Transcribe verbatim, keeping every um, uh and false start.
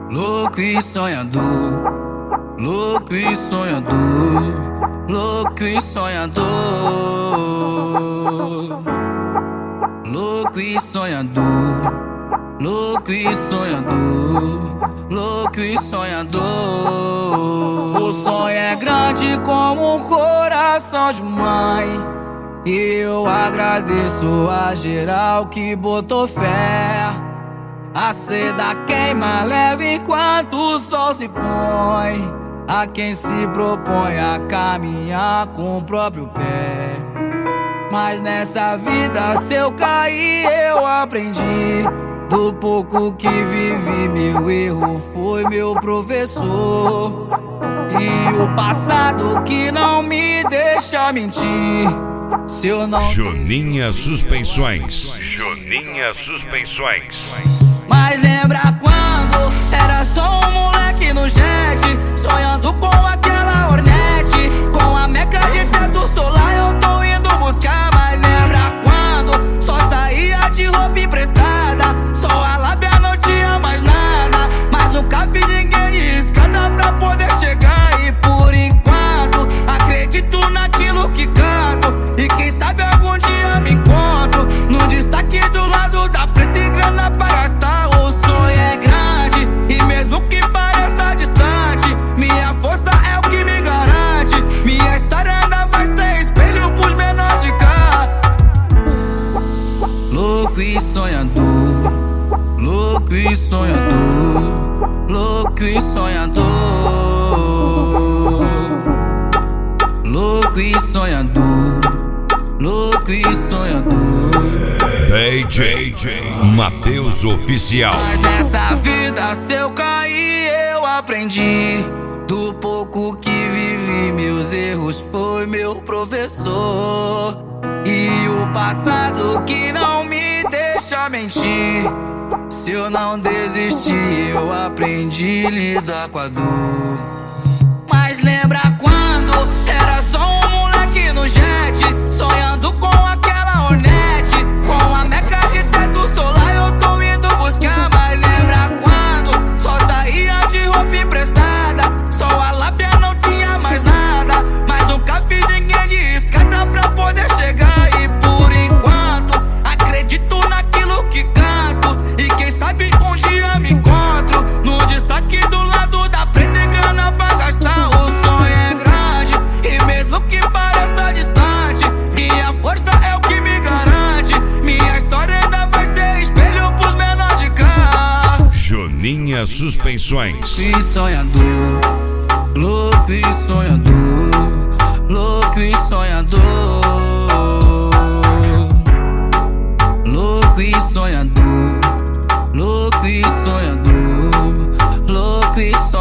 Louco e sonhador, louco e sonhador, louco e sonhador, louco e sonhador, louco e sonhador, louco e sonhador. O sonho é grande como um coração de mãe, e eu agradeço a geral que botou fé. A seda queima leve enquanto o sol se põe, a quem se propõe a caminhar com o próprio pé. Mas nessa vida, se eu cair, eu aprendi. Do pouco que vivi, meu erro foi meu professor. E o passado que não me deixa mentir. Se eu não Joninha Suspensões. Joninha Suspensões. Mas lembra quando era só um moleque no jet, sonhando com aquela Hornet, com a meca de teto solar eu tô indo buscar. Mas lembra quando só saía de roupa emprestada, só a lábia não tinha mais nada, mas nunca vi ninguém de escada pra poder chegar. E por enquanto acredito naquilo que canto, e quem sabe algum dia me encontro no destaque do lado da preta e grana pra gastar. O sonho é grande e mesmo que pareça distante, minha força é o que me garante. Minha história ainda vai ser espelho pros menores de cá. Louco e sonhador, louco e sonhador, louco e sonhador, louco e sonhador, louco e sonhador. D J Matheus Oficial. Mas nessa vida, se eu cair, eu aprendi. Do pouco que vivi, meus erros foi meu professor. E o passado que não me deixa mentir. Se eu não desistir, eu aprendi a lidar com a dor. Mas lembra quando era só um moleque no jet, sonhando com aquela Hornet, com a meca de teto solar eu tô indo buscar. Mas lembra quando só saía de roupa emprestada, só a lábia não tinha mais nada, mas nunca vi ninguém de escada pra poder chegar. E por enquanto acredito naquilo que canto, e quem sabe um dia me encontro no destaque do lado da preta e grana pra gastar. O sonho é grande e mesmo que pareça distante, minha força é o que me garante. Minha história ainda vai ser espelho pros menores de cá. Joninha Suspensões. Louco e sonhador, louco e sonhador, louco e sonhador, louco e sonhador, louco e sonhador, louco e sonhador.